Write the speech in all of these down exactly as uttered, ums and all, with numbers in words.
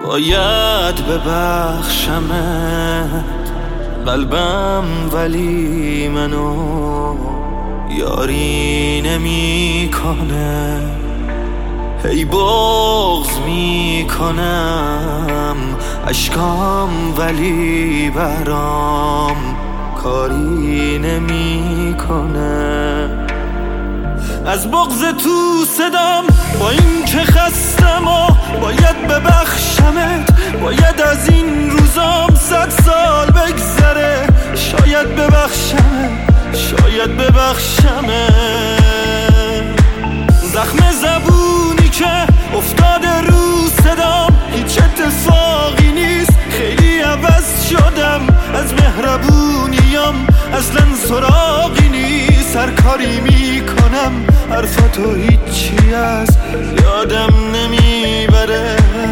باید ببخشمت قلبم، ولی منو یاری نمی کنه. هی بغض می کنم اشکام، ولی برام کاری نمی کنه. از بغض تو صدام با این که خستم و باید ببخشمت. باید از این روزام صد سال بگذره، شاید ببخشمت، شاید ببخشمت. زخم زبونی که افتاده رو صدام هیچ اتفاقی نیست، خیلی عوض شدم از مهربونیام، اصلا سراغی نیست. هر کاری میکنم حرفاتو هیچی از یادم نمیبره.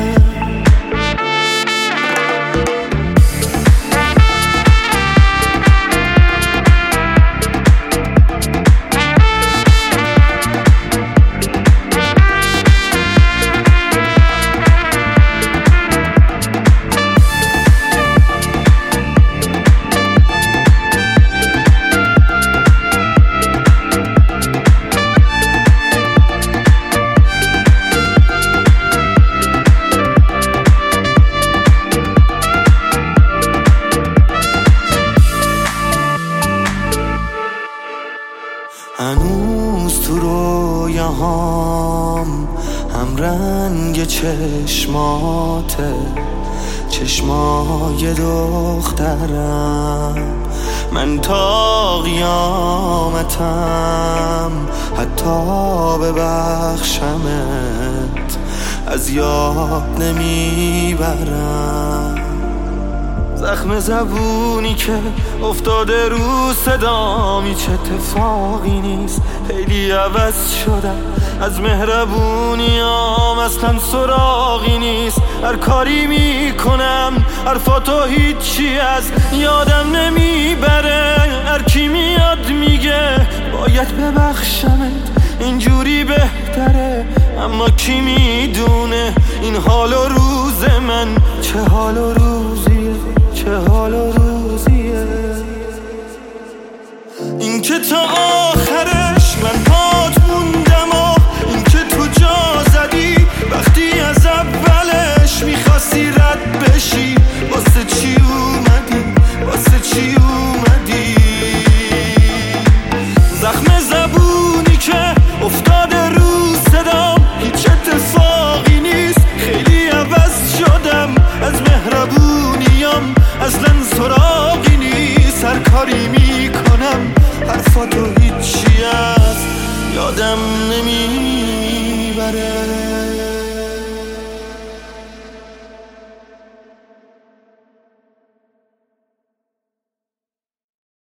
هنوز تو رویاهام هم رنگ چشماته، چشمای دخترم. من تا قیامتم حتی ببخشمت از یاد نمیبرم. زخم زبونی که افتاده رو صدام هیچ اتفاقی نیست، خیلی عوض شدم از مهربونیام، اصلا سراغی نیست. هر کاری میکنم حرفاتو هیچی از یادم نمیبره. هر کی میاد میگه باید ببخشمت، اینجوری بهتره، اما کی میدونه این حال و روز من چه حال و روزیه، چه حال و روزیه. این که تا آخرش من پات موندم و این که تو جا زدی وقتی از اولش میخواستی رد بشی. واسه چی اومدی، واسه چی اومدی؟ زخم زبونی که افتاده رو صدام هیچ اتفاقی نیست، خیلی عوض شدم از مهربونیام، اصلا سراغی نیست. هر کاری میکنم حرفاتو هیچی از یادم نمیبره.